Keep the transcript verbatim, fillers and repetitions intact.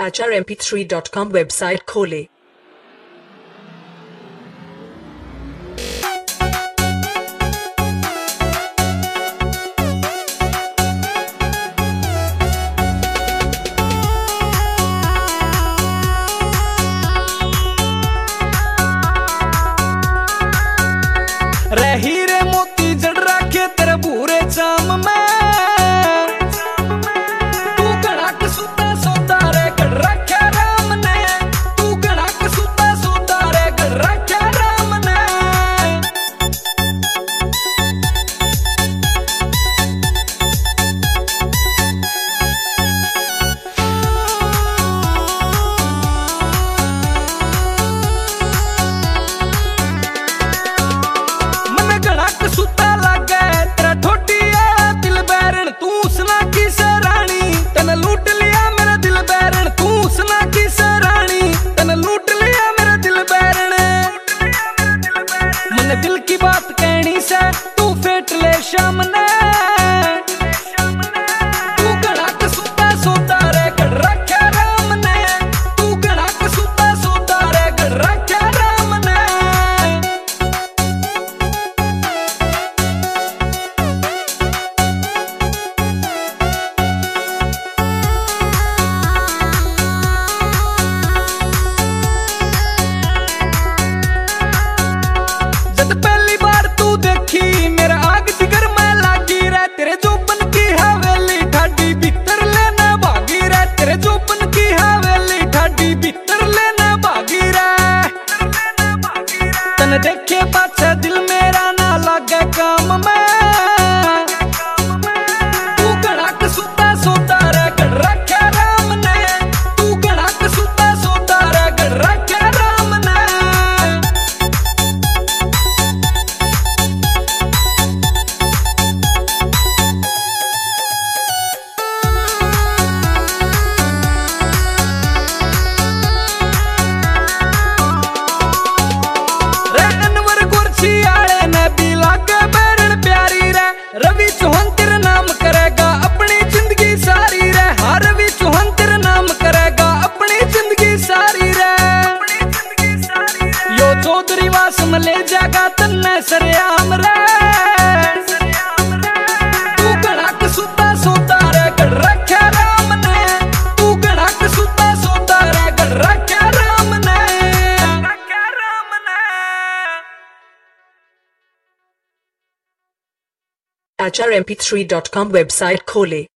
H R M P three dot com website खोलें। रही रे मोती जड़ रखे तेरे भूरे चाम में, तू घड़ा कसूता सोता रे गड़ रखे राम ने, तू घड़ा कसूता सोता रे गड़ रखे राम ने। सुता लगे तेरा ठोटिया दिल बैरन, तू सुना की सरानी तन लूट लिया मेरा दिल बैरन, तू सुना की सरानी तन लूट लिया मेरा दिल बैरन। मन दिल की बात कहनी से तू फेट ले शाम ने, तू घड़ा कसूता सोता रे गड़ रखे राम ने, तू घड़ा कसूता सोता रे गड़ रखे राम ने। पहली बार तू देखी मेरा आग जिगर में लागी रे, तेरे जोबन की हवेली ठाडी भीतर लेना भागी रे, तेरे जोबन की हवेली ठाडी भीतर लेना भागी रे। तन देखे पाछे दिल मेरा ना लागे काम में, तू घड़ा कसूता सोता रे गड़ रखे राम ने, तू घड़ा कसूता सोता रे गड़ रखे राम ने। रवि चौहान तेरा नाम करेगा अपनी जिंदगी सारी रे, हाँ रवि चौहान तेरा नाम करेगा अपनी जिंदगी सारी रे। यो चौधरी वास में ले जाएगा तन्ने सरेआम रे, तू घड़ा कसूता सोता रे गड़ रखे राम ने, तू घड़ा कसूता सोता रे गड़ रखे राम ने। H R M P three dot com website खोलें।